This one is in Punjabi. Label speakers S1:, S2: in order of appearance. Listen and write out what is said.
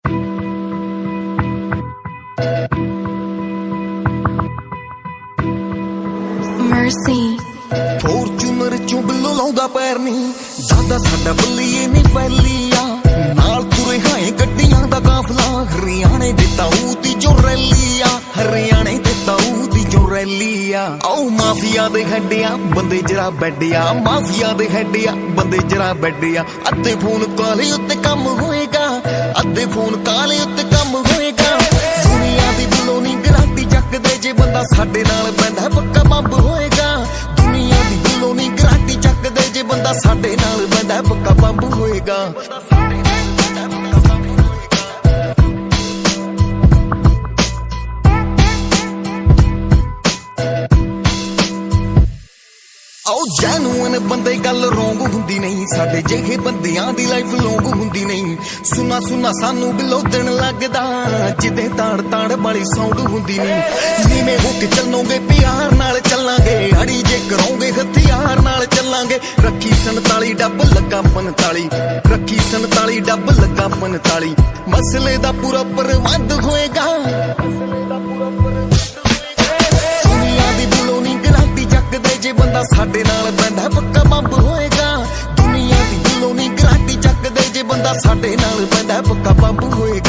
S1: Mercy
S2: ਫੋਰਚੂਨਰ ਚੋਂ ਬਿੱਲੋ ਲਾਉਂਦਾ ਪੈਰ ਨੀ ਦਾਦਾ ਸਾਡਾ ਬੱਲੀਏ ਨੀ ਫੈਲੀਆ ਨਾਲ ਤੁਰੇ ਹਾਂ ਗੱਡੀਆਂ ਦਾ ਕਾਫਲਾ ਹਰਿਆਣੇ ਦੇ ਤਾਊ ਦੀ ਜੋ ਰੈਲੀ ਆ ਹਰਿਆਣੇ ਦੇ ਤਾਊ ਦੀ ਜੋ ਰੈਲੀ ਆ ਆਓ ਮਾਫੀਆ ਦੇ ਹੈਡਿਆ ਬੰਦੇ ਜਰਾ ਬੈਡਿਆ ਮਾਫੀਆ ਦੇ ਹੈਡਿਆ ਬੰਦੇ ਜਰਾ ਬੈਡਿਆ ਅੱਧੇ ਫੋਨ ਕਾਲੇ ਉੱਤੇ ਕੰਮ ਹੋਏਗਾ ਅੱਧੇ ਫੋਨ ਕਾਲੇ ਉੱਤੇ ਕੰਮ ਹੋਏਗਾ ਦੁਨੀਆ ਦੀ ਬਿੱਲੋ ਨੀ ਗਰਾਟੀ ਚੱਕਦੇ ਜੇ ਬੰਦਾ ਸਾਡੇ ਨਾਲ ਪੈਂਦਾ ਪੱਕਾ ਬੰਬ ਹੋਏਗਾ ਦੁਨੀਆ ਦੀ ਬਿੱਲੋ ਨੀ ਗਰਾਟੀ ਚੱਕਦੇ ਜੇ ਬੰਦਾ ਸਾਡੇ ਨਾਲ ਪੈਂਦਾ ਪੱਕਾ ਬੰਬ ਹੋਏਗਾ ਆਓ ਜੈਨੂਅਨ ਬੰਦੇ ਗੱਲ ਰੋਂਗ ਹੁੰਦੀ ਨਹੀਂ ਸਾਡੇ ਜਿਹੇ ਬੰਦਿਆਂ ਦੀ ਲਾਈਫ ਲੌਂਗ ਹੁੰਦੀ ਨਹੀਂ ਸੁਣਾ ਸੁਣਾ ਸਾਨੂੰ ਬਿੱਲੋ ਦਿਨ ਲੱਗਦਾ ਜਿੱਦੇ ਤਾੜ ਤਾੜ ਵਾਲੀ ਸਾਊਂਡ ਹੁੰਦੀ ਨਹੀਂ ਨੀਵੇਂ ਹੋ ਕੇ ਚੱਲੋਗੇ ਪਿਆਰ ਨਾਲ ਚੱਲਾਂਗੇ ਅੜੀ ਜੇ ਕਰੋਗੇ ਹਥਿਆਰ ਨਾਲ ਚੱਲਾਂਗੇ ਰੱਖੀ 47 ਡੱਬ ਲੱਗਾ 45 ਰੱਖੀ 47 ਡੱਬ ਲੱਗਾ 45 ਮਸਲੇ ਦਾ ਪੂਰਾ ਪ੍ਰਬੰਧ ਹੋਏਗਾ ਦੁਨੀਆ ਦੀ ਬਿੱਲੋ ਨੀ ਗਰਾਟੀ ਚੱਕਦੇ ਜੇ ਬੰਦਾ ਸਾਡੇ ਨਾਲ ਪੈਂਦਾ ਪੱਕਾ ਬੰਬ ਹੋਏਗਾ ਦੁਨੀਆ ਦੀ ਬਿੱਲੋ ਨੀ ਗਰਾਟੀ ਚੱਕਦੇ ਜੇ ਬੰਦਾ ਸਾਡੇ ਨਾਲ ਪੈਂਦਾ ਪੱਕਾ ਬੰਬ ਹੋਏਗਾ